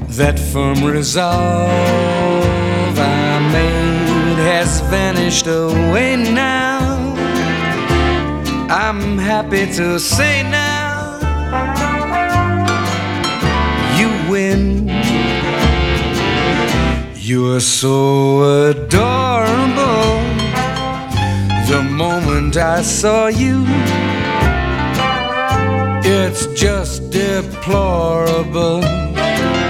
That firm resolve I made has vanished away now. I'm happy to say now you win. You're so adorable. The moment I saw you, it's just deplorable